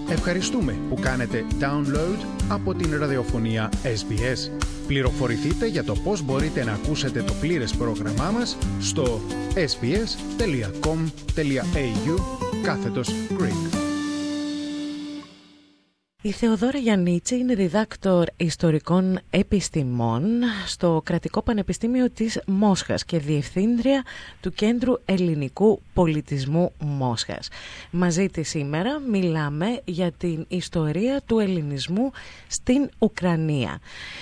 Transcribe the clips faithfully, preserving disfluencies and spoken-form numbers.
Ευχαριστούμε που κάνετε download από την ραδιοφωνία ες μπι ες. Πληροφορηθείτε για το πώς μπορείτε να ακούσετε το πλήρες πρόγραμμά μας στο sbs.com.au κάθετος Greek. Η Θεοδόρα Γιαννίτση είναι διδάκτορ ιστορικών επιστημών στο Κρατικό Πανεπιστήμιο της Μόσχας και διευθύντρια του Κέντρου Ελληνικού Πολιτισμού Μόσχας. Μαζί της σήμερα μιλάμε για την ιστορία του ελληνισμού στην Ουκρανία.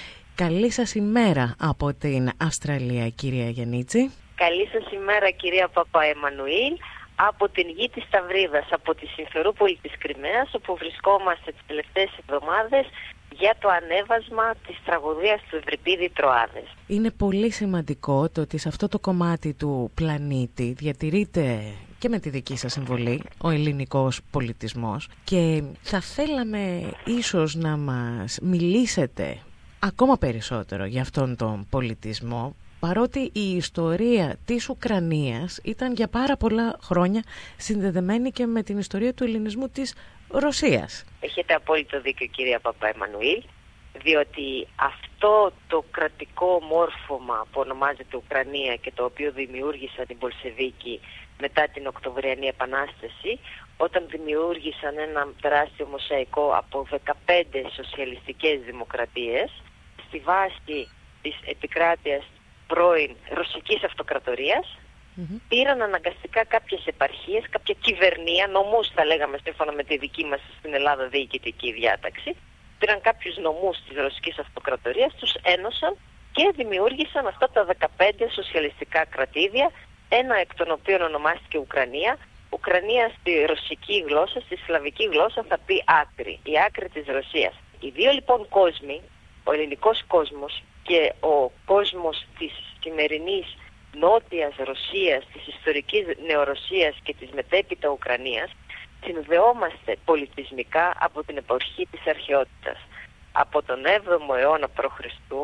Καλή σας ημέρα από την Αυστραλία, κυρία Γιαννίτση. Καλή σας ημέρα, κυρία Παπαεμμανουήλ. Από την γη της Σταυρίδας, από τη Συμφερούπολη της Κριμαίας, όπου βρισκόμαστε τις τελευταίες εβδομάδες για το ανέβασμα της τραγωδίας του Ευρυπίδη Τροάδες. Είναι πολύ σημαντικό το ότι σε αυτό το κομμάτι του πλανήτη διατηρείται και με τη δική σας συμβολή ο ελληνικός πολιτισμός και θα θέλαμε ίσως να μας μιλήσετε ακόμα περισσότερο για αυτόν τον πολιτισμό, παρότι η ιστορία της Ουκρανίας ήταν για πάρα πολλά χρόνια συνδεδεμένη και με την ιστορία του ελληνισμού της Ρωσίας. Έχετε απόλυτο δίκιο, κυρία Παπαεμμανουήλ, διότι αυτό το κρατικό μόρφωμα που ονομάζεται Ουκρανία και το οποίο δημιούργησαν οι Μπολσεβίκοι μετά την Οκτωβριανή Επανάσταση, όταν δημιούργησαν ένα τεράστιο μοσαϊκό από δεκαπέντε σοσιαλιστικές δημοκρατίες στη βάση της επικράτειας πρώην ρωσικής αυτοκρατορίας, mm-hmm. πήραν αναγκαστικά κάποιες επαρχίες, κάποια κυβερνία, νομούς θα λέγαμε σύμφωνα με τη δική μας στην Ελλάδα διοικητική διάταξη, πήραν κάποιους νομούς της ρωσικής αυτοκρατορίας, τους ένωσαν και δημιούργησαν αυτά τα δεκαπέντε σοσιαλιστικά κρατήδια, ένα εκ των οποίων ονομάστηκε Ουκρανία. Ουκρανία στη ρωσική γλώσσα, στη σλαβική γλώσσα θα πει άκρη, η άκρη της Ρωσίας. Οι δύο λοιπόν κόσμοι, ο ελληνικός κόσμος και ο κόσμος της σημερινής νότιας Ρωσίας, της ιστορικής νεορωσίας και της μετέπειτα Ουκρανίας, συνδεόμαστε πολιτισμικά από την εποχή της αρχαιότητας. Από τον έβδομο αιώνα π.Χ.,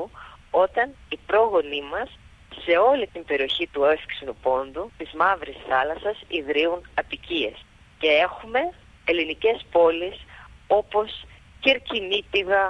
όταν οι πρόγονοί μας σε όλη την περιοχή του Εύξηνου Πόντου, της Μαύρης Θάλασσας, ιδρύουν απικίες. Και έχουμε ελληνικές πόλεις όπως Κερκινήτιδα,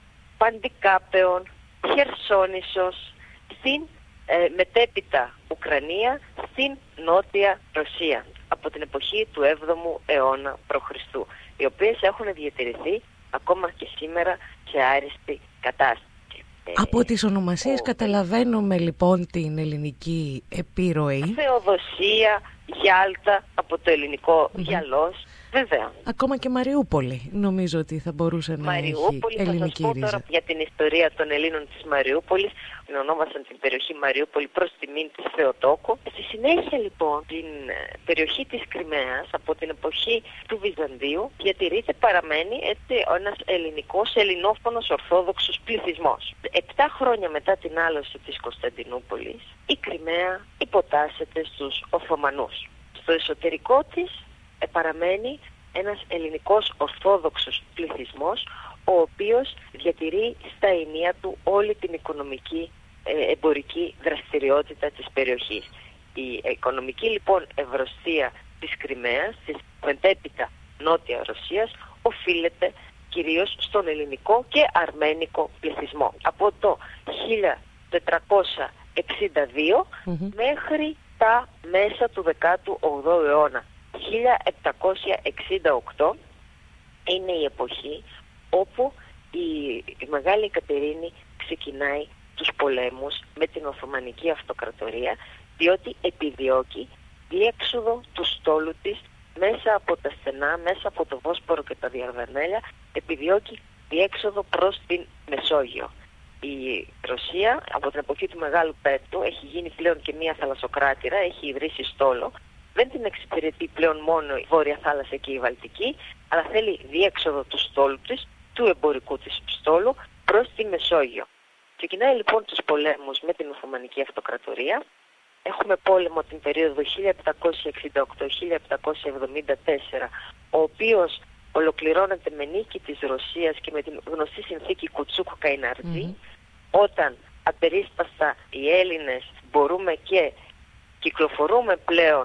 Παντικάπεων, Χερσόνησος, στην ε, μετέπειτα Ουκρανία, στην νότια Ρωσία από την εποχή του έβδομου αιώνα π.Χ., οι οποίες έχουν διατηρηθεί ακόμα και σήμερα σε άριστη κατάσταση. Από τις ονομασίες ο... καταλαβαίνουμε λοιπόν την ελληνική επιρροή. Θεοδοσία, Γιάλτα, από το ελληνικό mm-hmm. γυαλός. Βέβαια. Ακόμα και Μαριούπολη νομίζω ότι θα μπορούσε να Μαριούπολη, έχει ελληνική ρίζα. Θα σας πω τώρα για την ιστορία των Ελλήνων της Μαριούπολης. Την ονόμασαν την περιοχή Μαριούπολη προς τιμήν της Θεοτόκου. Στη συνέχεια λοιπόν την περιοχή της Κριμαίας από την εποχή του Βυζαντίου διατηρείται, παραμένει έτσι ένας ελληνικός, ελληνόφωνος ορθόδοξος πληθυσμός. Επτά χρόνια μετά την άλωση της Κωνσταντινούπολης η Κριμαία υποτάσσεται στους Οθωμανούς. Στο εσωτερικό της παραμένει ένας ελληνικός ορθόδοξος πληθυσμός, ο οποίος διατηρεί στα ενία του όλη την οικονομική ε, εμπορική δραστηριότητα της περιοχής. Η οικονομική λοιπόν ευρωστία της Κριμαίας, της μετέπειτα Νότια Ρωσίας, οφείλεται κυρίως στον ελληνικό και αρμένικο πληθυσμό. Από το χίλια τετρακόσια εξήντα δύο mm-hmm. μέχρι τα μέσα του δέκατου όγδοου αιώνα. χίλια επτακόσια εξήντα οκτώ είναι η εποχή όπου η, η Μεγάλη Εκατερίνη ξεκινάει τους πολέμους με την Οθωμανική Αυτοκρατορία, διότι επιδιώκει διέξοδο του στόλου της μέσα από τα στενά, μέσα από το Βόσπορο και τα Διαρδανέλια, επιδιώκει διέξοδο προς την Μεσόγειο. Η Ρωσία από την εποχή του Μεγάλου Πέτρου έχει γίνει πλέον και μία θαλασσοκράτηρα, έχει ιδρύσει στόλο. Δεν την εξυπηρετεί πλέον μόνο η Βόρεια Θάλασσα και η Βαλτική, αλλά θέλει διέξοδο του στόλου της, του εμπορικού της στόλου, προς τη Μεσόγειο. Ξεκινάει λοιπόν τους πολέμους με την Οθωμανική Αυτοκρατορία. Έχουμε πόλεμο την περίοδο χίλια επτακόσια εξήντα οκτώ με χίλια επτακόσια εβδομήντα τέσσερα, ο οποίος ολοκληρώνεται με νίκη της Ρωσίας και με την γνωστή συνθήκη Κουτσούκ-Καϊναρντζή, mm-hmm. όταν απερίσπαστα οι Έλληνες μπορούμε και κυκλοφορούμε πλέον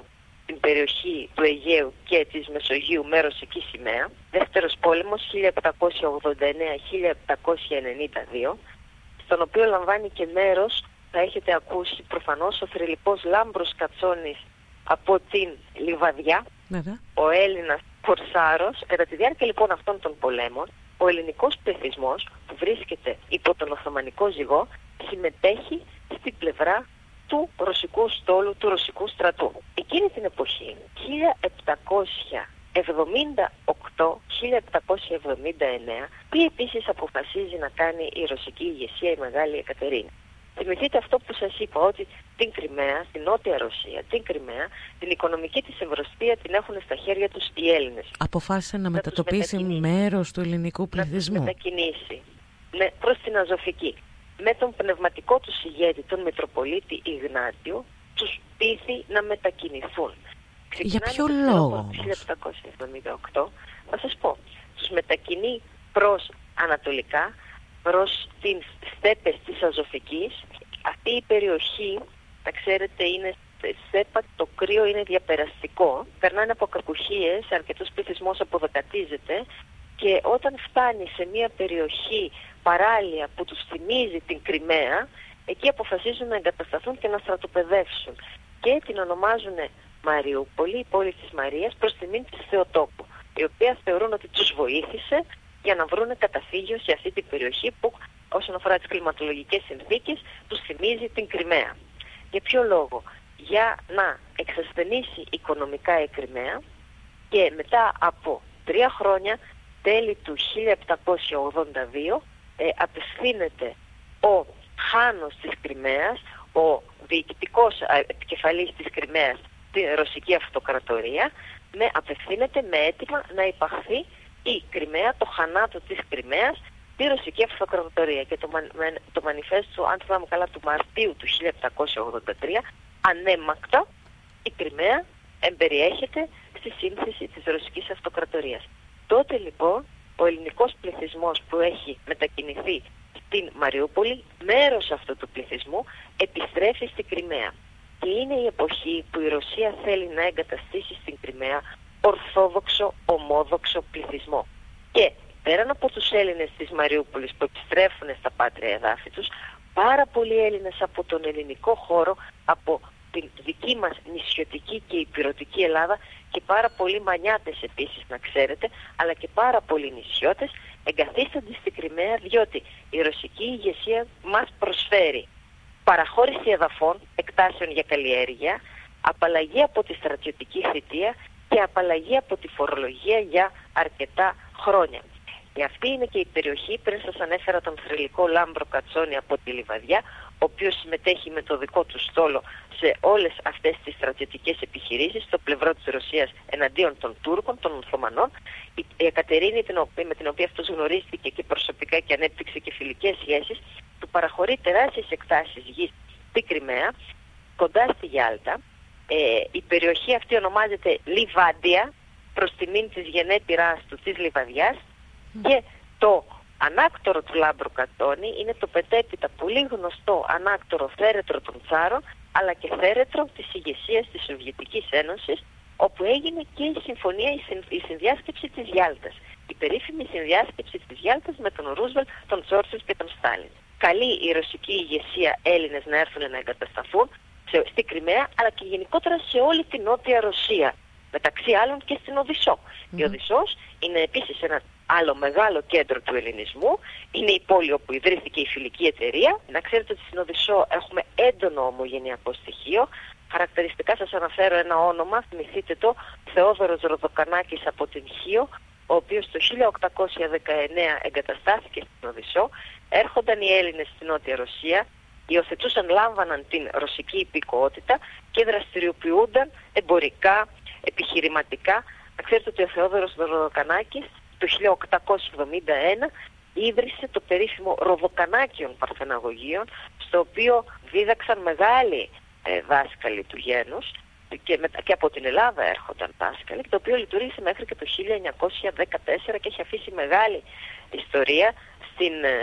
στην περιοχή του Αιγαίου και της Μεσογείου με ρωσική σημαία. Δεύτερος πόλεμος χίλια επτακόσια ογδόντα εννέα με χίλια επτακόσια ενενήντα δύο, στον οποίο λαμβάνει και μέρος, θα έχετε ακούσει προφανώς, ο θρυλικός Λάμπρος Κατσόνης από την Λιβαδιά, Βέβαια. ο Έλληνας κορσάρος. Κατά τη διάρκεια λοιπόν αυτών των πολέμων, ο ελληνικός πληθυσμός που βρίσκεται υπό τον Οθωμανικό ζυγό συμμετέχει στην πλευρά του ρωσικού στόλου, του ρωσικού στρατού. Εκείνη την εποχή, χίλια επτακόσια εβδομήντα οκτώ με χίλια επτακόσια εβδομήντα εννέα, τι επίσης αποφασίζει να κάνει η ρωσική ηγεσία, η Μεγάλη Εκατερίνη. Θυμηθείτε αυτό που σας είπα, ότι την Κριμαία, την Νότια Ρωσία, την Κριμαία, την οικονομική της ευρωστία την έχουν στα χέρια τους οι Έλληνες. Αποφάσισε να, να μετατοπίσει μετακινήσει. μέρος του ελληνικού πληθυσμού. Να μετακινήσει ναι, προς την Αζωφική. Με τον πνευματικό του ηγέτη, τον Μητροπολίτη Ιγνάτιο, τους πείθει να μετακινηθούν. Για ποιο λόγο όμως? χίλια επτακόσια εβδομήντα οκτώ, θα σας πω, τους μετακινεί προς ανατολικά, προς τις στέπες της Αζωφικής. Αυτή η περιοχή, να ξέρετε, είναι στέπα, το κρύο είναι διαπεραστικό, περνάνε από κακουχίες, αρκετός πληθυσμός αποδεκατίζεται και όταν φτάνει σε μια περιοχή παράλια που τους θυμίζει την Κριμαία, εκεί αποφασίζουν να εγκατασταθούν και να στρατοπεδεύσουν. Και την ονομάζουν Μαριούπολη, η πόλη της Μαρίας, προς τιμήν της Θεοτόκου, η οποία θεωρούν ότι τους βοήθησε για να βρουν καταφύγιο σε αυτή την περιοχή που, όσον αφορά τις κλιματολογικές συνθήκες, τους θυμίζει την Κριμαία. Για ποιο λόγο? Για να εξασθενήσει οικονομικά η Κριμαία και μετά από τρία χρόνια, τέλη του χίλια επτακόσια ογδόντα δύο, ε, απευθύνεται ο Χάνος της Κριμαίας, ο διοικητικός επικεφαλής της Κριμαίας, τη Ρωσική Αυτοκρατορία, με, απευθύνεται με αίτημα να υπαχθεί η Κριμαία, το χανάτο της Κριμαίας, τη Ρωσική Αυτοκρατορία. Και το, το μανιφέστο, αν θυμάμαι καλά, του Μαρτίου του χίλια επτακόσια ογδόντα τρία, ανέμακτα η Κριμαία εμπεριέχεται στη σύνθεση της Ρωσικής Αυτοκρατορίας. Τότε λοιπόν ο ελληνικός πληθυσμός που έχει μετακινηθεί στην Μαριούπολη, μέρος αυτού του πληθυσμού επιστρέφει στην Κριμαία. Και είναι η εποχή που η Ρωσία θέλει να εγκαταστήσει στην Κριμαία ορθόδοξο, ομόδοξο πληθυσμό. Και πέραν από τους Έλληνες της Μαριούπολης που επιστρέφουν στα πάτρια εδάφη τους, πάρα πολλοί Έλληνες από τον ελληνικό χώρο, από την δική μας νησιωτική και υπηρωτική Ελλάδα, και πάρα πολλοί μανιάτες επίσης, να ξέρετε, αλλά και πάρα πολλοί νησιώτες εγκαθίστανται στην Κριμαία, διότι η ρωσική ηγεσία μας προσφέρει παραχώρηση εδαφών, εκτάσεων για καλλιέργεια, απαλλαγή από τη στρατιωτική θητεία και απαλλαγή από τη φορολογία για αρκετά χρόνια. Και αυτή είναι και η περιοχή, πριν σας ανέφερα τον θρυλικό Λάμπρο Κατσόνη από τη Λιβαδιά, ο οποίος συμμετέχει με το δικό του στόλο σε όλες αυτές τις στρατιωτικές επιχειρήσεις στο πλευρό της Ρωσίας εναντίον των Τούρκων, των Οθωμανών. Η Εκατερίνη, με την οποία αυτός γνωρίστηκε και προσωπικά και ανέπτυξε και φιλικές σχέσεις, του παραχωρεί τεράστιες εκτάσεις γης στην Κριμαία, κοντά στη Γιάλτα. Ε, η περιοχή αυτή ονομάζεται Λιβάντια, προς τιμήν της γενέτειράς του της Λιβαδιάς, mm. και το ανάκτορο του Λάμπρου Κατσόνη είναι το πετέπειτα πολύ γνωστό ανάκτορο θέρετρο των Τσάρων, αλλά και θέρετρο της ηγεσίας της Σοβιετικής Ένωσης, όπου έγινε και η συμφωνία, η, συν, η συνδιάσκεψη της Γιάλτας. Η περίφημη συνδιάσκεψη της Γιάλτας με τον Ρούσβελτ, τον Τσόρτσιλ και τον Στάλιν. Καλεί η ρωσική ηγεσία Έλληνες να έρθουν να εγκατασταθούν σε, στη Κριμαία, αλλά και γενικότερα σε όλη την Νότια Ρωσία. Μεταξύ άλλων και στην Οδυσσό. Mm. Η Οδυσσός είναι επίσης ένα άλλο μεγάλο κέντρο του ελληνισμού. Είναι η πόλη όπου ιδρύθηκε η φιλική εταιρεία. Να ξέρετε ότι στην Οδυσσό έχουμε έντονο ομογενειακό στοιχείο. Χαρακτηριστικά σας αναφέρω ένα όνομα, θυμηθείτε το, Θεόδωρος Ροδοκανάκης από την Χίο, ο οποίος το χίλια οκτακόσια δεκαεννέα εγκαταστάθηκε στην Οδυσσό. Έρχονταν οι Έλληνες στην Νότια Ρωσία, υιοθετούσαν, λάμβαναν την ρωσική υπηκότητα και δραστηριοποιούνταν εμπορικά, επιχειρηματικά. Να ξέρετε ότι ο Θεόδωρος Ροδοκανάκης το χίλια οκτακόσια εβδομήντα ένα ίδρυσε το περίφημο Ροδοκανάκιον Παρθεναγωγείων, στο οποίο δίδαξαν μεγάλοι ε, δάσκαλοι του γένους και, με, και από την Ελλάδα έρχονταν δάσκαλοι, το οποίο λειτουργήσε μέχρι και το χίλια εννιακόσια δεκατέσσερα και έχει αφήσει μεγάλη ιστορία στην ε,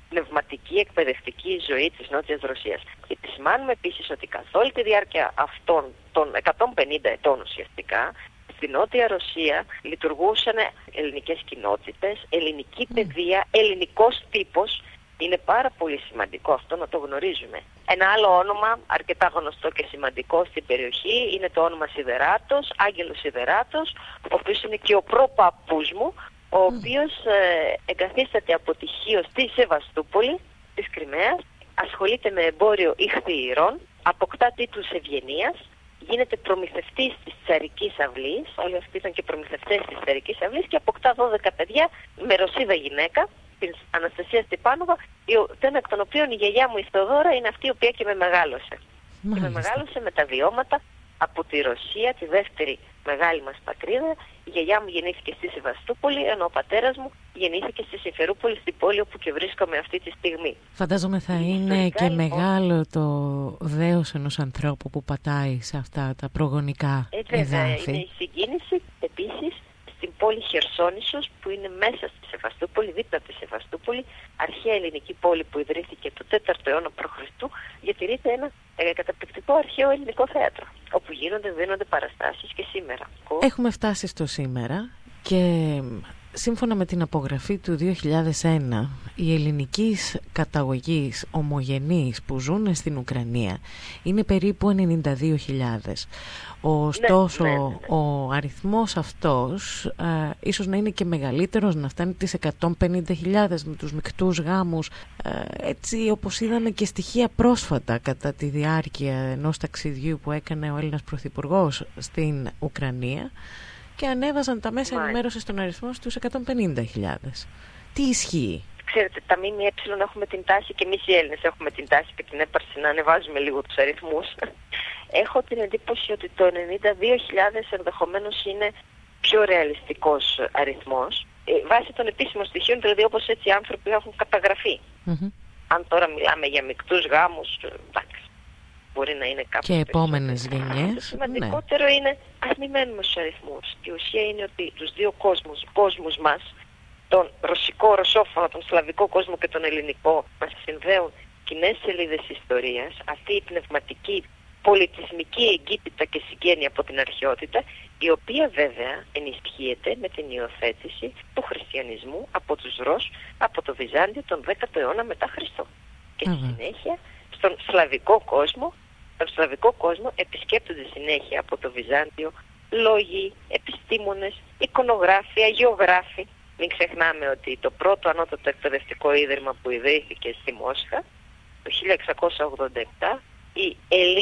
πνευματική εκπαιδευτική ζωή της Νότιας Ρωσίας. Και επισημάνουμε επίσης ότι καθ' όλη τη διάρκεια αυτών των εκατόν πενήντα ετών ουσιαστικά, στη Νότια Ρωσία λειτουργούσαν ελληνικές κοινότητες, ελληνική παιδεία, ελληνικός τύπος. Είναι πάρα πολύ σημαντικό αυτό να το γνωρίζουμε. Ένα άλλο όνομα αρκετά γνωστό και σημαντικό στην περιοχή είναι το όνομα Σιδεράτος, Άγγελος Σιδεράτος, ο οποίος είναι και ο προπαππούς μου, ο οποίος ε, εγκαθίσταται από τυχείο στη Σεβαστούπολη της Κριμαίας, ασχολείται με εμπόριο ιχθυϊρών, αποκτά τίτλους ευγενίας, γίνεται προμηθευτής της Τσαρικής Αυλής, όλοι αυτοί ήταν και προμηθευτές της Τσαρικής Αυλής, και αποκτά δώδεκα παιδιά με Ρωσίδα γυναίκα, την Αναστασία Στυπάνοβα, ένα εκ των οποίων η γιαγιά μου η Θεοδώρα είναι αυτή η οποία και με μεγάλωσε. Μάλιστα. Και με μεγάλωσε με τα βιώματα από τη Ρωσία, τη δεύτερη μεγάλη μας πατρίδα. Η γιαγιά μου γεννήθηκε στη Σεβαστούπολη, ενώ ο πατέρας μου γεννήθηκε στη Συμφερούπολη, στην πόλη όπου και βρίσκομαι αυτή τη στιγμή. Φαντάζομαι θα είναι ιστορικά, και λοιπόν, μεγάλο το δέος ενός ανθρώπου που πατάει σε αυτά τα προγονικά ε, εδάφη. Είναι η συγκίνηση επίσης στην πόλη Χερσόνησος, που είναι μέσα στη Σεβαστούπολη, δίπλα από τη Σεβαστούπολη, αρχαία ελληνική πόλη που ιδρύθηκε το τέταρτο αιώνα προ Χριστού, διατηρείται ένα ε, καταπληκτικό αρχαίο ελληνικό θέατρο, όπου γίνονται, δίνονται παραστάσεις και σήμερα. Έχουμε φτάσει στο σήμερα και σύμφωνα με την απογραφή του δύο χιλιάδες ένα, οι ελληνικής καταγωγής ομογενείς που ζουν στην Ουκρανία είναι περίπου ενενήντα δύο χιλιάδες. Ωστόσο, ναι, ναι, ναι. ο αριθμός αυτός ε, ίσως να είναι και μεγαλύτερος, να φτάνει τις εκατόν πενήντα χιλιάδες με τους μεικτούς γάμους, ε, έτσι όπως είδαμε και στοιχεία πρόσφατα κατά τη διάρκεια ενός ταξιδιού που έκανε ο Έλληνας Πρωθυπουργός στην Ουκρανία, και ανέβαζαν τα μέσα ενημέρωσης στον αριθμό στους εκατόν πενήντα χιλιάδες. Τι ισχύει? Ξέρετε, τα ΜΜΕ έχουμε την τάση, και εμείς οι Έλληνες έχουμε την τάση και την έπαρση να ανεβάζουμε λίγο τους αριθμούς. Έχω την εντύπωση ότι το ενενήντα δύο χιλιάδες ενδεχομένως είναι πιο ρεαλιστικός αριθμός. Ε, βάσει των επίσημων στοιχείων, δηλαδή όπως έτσι οι άνθρωποι έχουν καταγραφεί. Mm-hmm. Αν τώρα μιλάμε για μεικτούς γάμους, εντάξει, μπορεί να είναι κάπου. Και επόμενες γενιές. Το σημαντικότερο ναι. είναι, ας μην μένουμε στους αριθμούς. Η ουσία είναι ότι τους δύο κόσμους, κόσμους μας, τον ρωσικό, ρωσόφωνο, τον σλαβικό κόσμο και τον ελληνικό, μας συνδέουν κοινές σελίδες ιστορίας, αυτή η πνευματική, πολιτισμική εγκύτητα και συγγένεια από την αρχαιότητα, η οποία βέβαια ενισχύεται με την υιοθέτηση του χριστιανισμού από τους Ρώσους, από το Βυζάντιο τον δέκατο αιώνα μετά Χριστό. Και στη mm-hmm. συνέχεια στον σλαβικό κόσμο, στον σλαβικό κόσμο επισκέπτονται συνέχεια από το Βυζάντιο λόγοι, επιστήμονες, εικονογράφοι, αγιογράφοι. Μην ξεχνάμε ότι το πρώτο ανώτατο εκπαιδευτικό ίδρυμα που ιδρύθηκε στη Μόσχα το χίλια εξακόσια ογδόντα επτά, η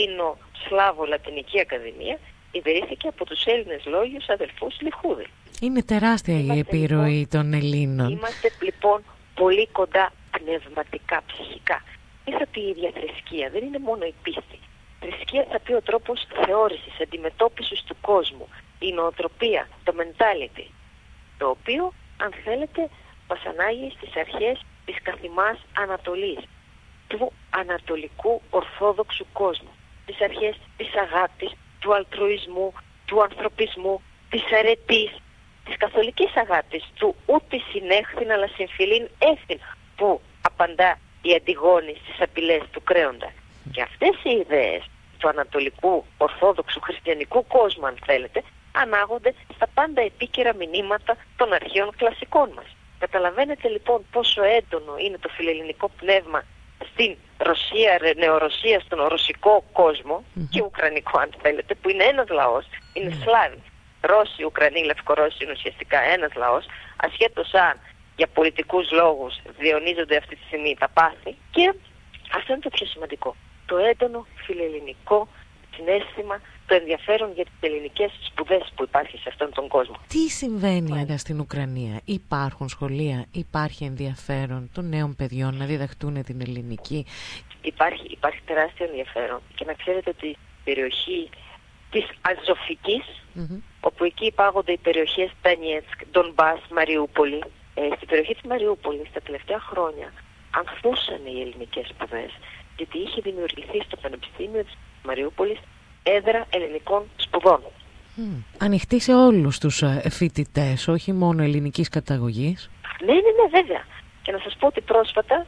Ελλήνο-Σλάβο-Λατινική Ακαδημία, ιδρύθηκε από τους Έλληνες λόγιους αδελφούς Λιχούδη. Είναι τεράστια η επιρροή λοιπόν, των Ελλήνων. Είμαστε λοιπόν πολύ κοντά πνευματικά, ψυχικά. Τι θα πει η ίδια θρησκεία? Δεν είναι μόνο η πίστη. Θρησκεία θα πει ο τρόπος θεώρησης, αντιμετώπισης του κόσμου, η νοοτροπία, το mentality, το οποίο, αν θέλετε, μας ανάγει στις αρχές της καθημάς Ανατολής, του ανατολικού ορθόδοξου κόσμου, τις αρχές της αγάπης, του αλτρουισμού, του ανθρωπισμού, της αρετής, της καθολικής αγάπης, του ούτε συνέχθην αλλά συμφιλήν έφθην, που απαντά η Αντιγόνη στις απειλές του κρέοντα. Και αυτές οι ιδέες του ανατολικού ορθόδοξου χριστιανικού κόσμου, αν θέλετε, ανάγονται στα πάντα επίκαιρα μηνύματα των αρχαίων κλασικών μας. Καταλαβαίνετε λοιπόν πόσο έντονο είναι το φιλελληνικό πνεύμα στην Ρωσία, νεορωσία, στον ρωσικό κόσμο mm-hmm. και ουκρανικό, αν θέλετε, που είναι ένας λαός, είναι mm-hmm. Σλάβοι. Ρώσοι, Ουκρανοί, Λευκορώσοι είναι ουσιαστικά ένας λαός, ασχέτως αν για πολιτικούς λόγους διαιωνίζονται αυτή τη στιγμή τα πάθη. Και αυτό είναι το πιο σημαντικό. Το έντονο φιλελληνικό συναίσθημα, το ενδιαφέρον για τις ελληνικές σπουδές που υπάρχει σε αυτόν τον κόσμο. Τι συμβαίνει άρα στην Ουκρανία? Υπάρχουν σχολεία, υπάρχει ενδιαφέρον των νέων παιδιών να διδαχτούν την ελληνική? Υπάρχει, υπάρχει τεράστιο ενδιαφέρον. Και να ξέρετε ότι η περιοχή της Αζωφικής, mm-hmm. όπου εκεί υπάγονται οι περιοχές Ντανιέτσκ, Ντονμπάς, Μαριούπολη, ε, στην περιοχή της Μαριούπολης τα τελευταία χρόνια ανθούσαν οι ελληνικές σπουδές, γιατί είχε δημιουργηθεί στο Πανεπιστήμιο της Μαριούπολης έδρα ελληνικών σπουδών. Mm. Ανοιχτή σε όλους τους φοιτητές, όχι μόνο ελληνικής καταγωγής. Ναι, ναι, ναι, βέβαια. Και να σας πω ότι πρόσφατα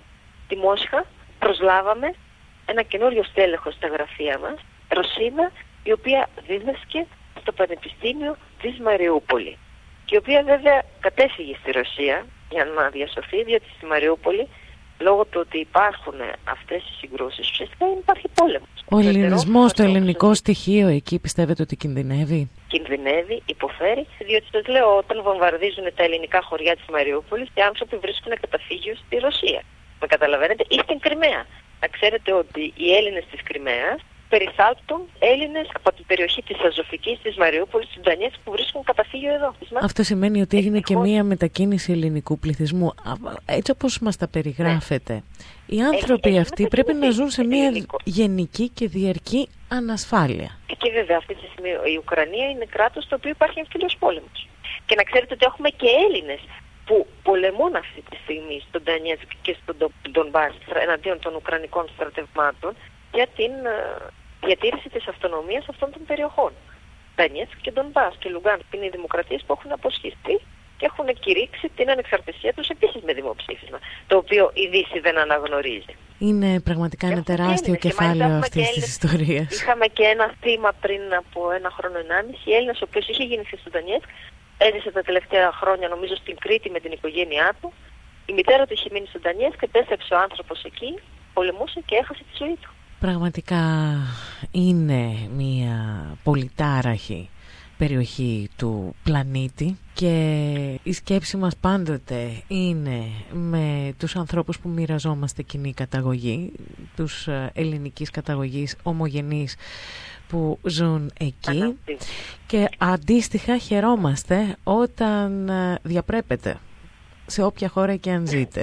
στη Μόσχα προσλάβαμε ένα καινούριο στέλεχο στα γραφεία μας, Ρωσίδα, η οποία δίδασκε στο Πανεπιστήμιο της Μαριούπολη. Και η οποία βέβαια κατέφυγε στη Ρωσία για να διασωθεί, διότι στη Μαριούπολη, λόγω του ότι υπάρχουν αυτές οι συγκρούσεις, ουσιαστικά υπάρχει πόλεμος. Ο ελληνισμός, το ελληνικό στοιχείο εκεί πιστεύετε ότι κινδυνεύει? Κινδυνεύει, υποφέρει, διότι σας λέω, όταν βομβαρδίζουν τα ελληνικά χωριά της Μαριούπολης, οι άνθρωποι βρίσκουν καταφύγιο στη Ρωσία. Με καταλαβαίνετε, ή στην Κριμαία. Να ξέρετε ότι οι Έλληνες της Κριμαίας περιθάλπτουν Έλληνες από την περιοχή της Αζωφικής, της Μαριούπολης, του Ντονιέτσκ που βρίσκουν καταφύγιο εδώ. Αυτό σημαίνει ότι έγινε και μία μετακίνηση ελληνικού πληθυσμού. Έτσι όπως μας τα περιγράφετε, ναι. Οι άνθρωποι έχει, αυτοί έχει πρέπει να ζουν σε μία ελληνικό. γενική και διαρκή ανασφάλεια. Και βέβαια αυτή τη στιγμή η Ουκρανία είναι κράτος στο οποίο υπάρχει εμφύλιος πόλεμος. Και να ξέρετε ότι έχουμε και Έλληνες που πολεμούν αυτή τη στιγμή στον Ντονιέτσκ και στον Ντονμπάς εναντίον των Ουκρανικών στρατευμάτων για την διατήρηση της αυτονομίας αυτών των περιοχών. Ντονιέτσκ και Ντονμπάς και Λουγκάνσκ είναι οι δημοκρατίες που έχουν αποσχιστεί και έχουν κηρύξει την ανεξαρτησία τους επίσης με δημοψήφισμα, το οποίο η Δύση δεν αναγνωρίζει. Είναι πραγματικά ένα τεράστιο κεφάλαιο αυτής της ιστορίας. Είχαμε και ένα θύμα πριν από ένα χρόνο ενάμιση, Έλληνας, ο οποίος είχε γεννηθεί στο Ντονιέτσκ, έζησε τα τελευταία χρόνια νομίζω στην Κρήτη με την οικογένειά του. Η μητέρα του είχε μείνει στο Ντονιέτσκ και επέστρεψε ο άνθρωπος εκεί, πολεμούσε και έχασε τη ζωή του. Πραγματικά είναι μια πολυτάραχη περιοχή του πλανήτη και η σκέψη μας πάντοτε είναι με τους ανθρώπους που μοιραζόμαστε κοινή καταγωγή, τους ελληνικής καταγωγής ομογενείς που ζουν εκεί. Αναστή. Και αντίστοιχα χαιρόμαστε όταν διαπρέπετε σε όποια χώρα και αν ζείτε.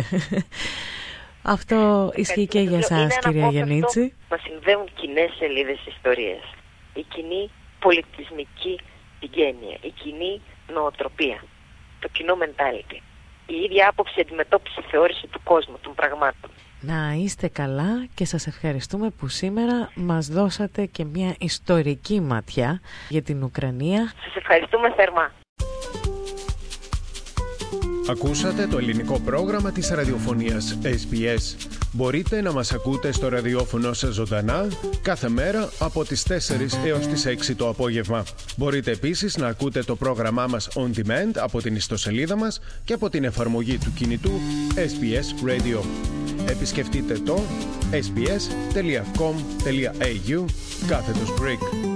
Αυτό ισχύει και για εσάς, κυρία Γιαννίτση. Μας συνδέουν κοινές σελίδες ιστορίας. Η κοινή πολιτισμική συγγένεια, η κοινή νοοτροπία, το κοινό mentality, η ίδια άποψη, αντιμετώπιση, θεώρηση του κόσμου, των πραγμάτων. Να είστε καλά και σας ευχαριστούμε που σήμερα μας δώσατε και μια ιστορική ματιά για την Ουκρανία. Σας ευχαριστούμε θερμά. Ακούσατε το ελληνικό πρόγραμμα της ραδιοφωνίας ες μπι ες. Μπορείτε να μας ακούτε στο ραδιόφωνο σας ζωντανά κάθε μέρα από τις τέσσερις έως τις έξι το απόγευμα. Μπορείτε επίσης να ακούτε το πρόγραμμά μας on demand από την ιστοσελίδα μας και από την εφαρμογή του κινητού ες μπι ες Radio. Επισκεφτείτε το ες μπι ες τελεία κομ τελεία έι γιου κάθετος Greek.